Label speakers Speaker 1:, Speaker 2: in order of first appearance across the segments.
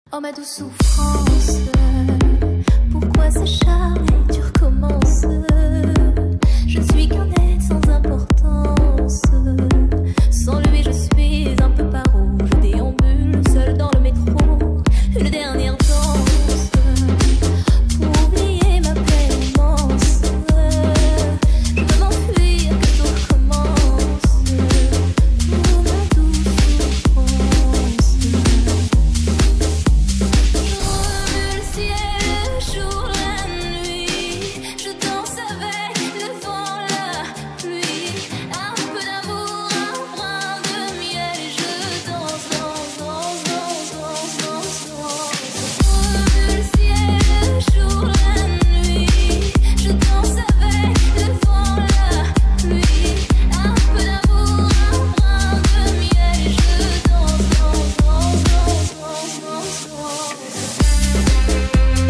Speaker 1: Oh ma douce souffrance, pourquoi s'acharner, tu recommences. Je ne suis qu'un être sans importance. Sans lui je suis un peu paro. Je déambule seul dans le métro. Une dernière danse pour oublier ma peine immense. Je veux m'enfuir que tout recommence. Oh ma douce souffrance. Le ciel, le jour, la nuit, je danse avec le vent, la pluie, un peu d'amour, un brin de miel, et je danse, danse, danse, danse, danse, danse, danse. Le ciel, le jour, la nuit, je danse avec le vent, la pluie, un peu d'amour, un brin de miel, et je danse, danse, danse, danse, danse, danse, danse.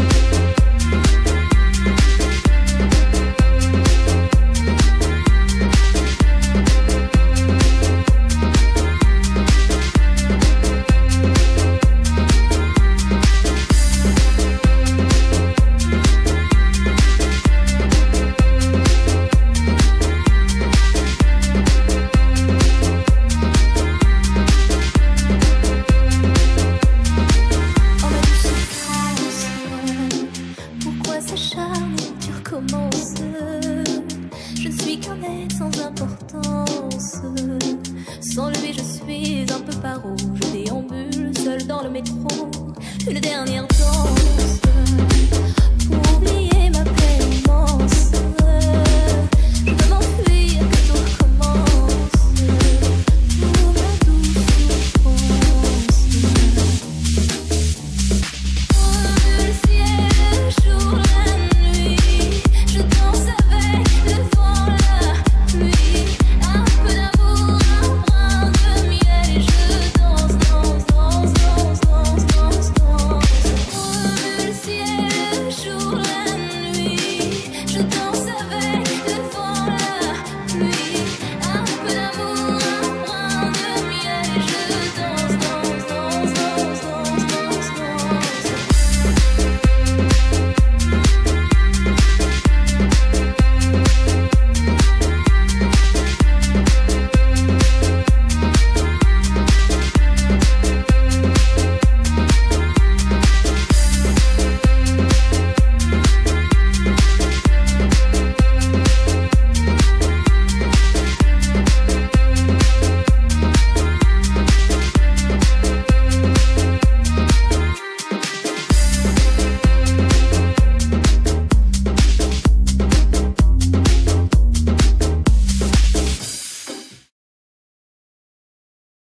Speaker 1: Oh ma douce souffrance, pourquoi s'acharner, tu recommences. Je ne suis qu'un être sans importance. Sans lui je suis un peu paro. Je déambule seul dans le métro. Une dernière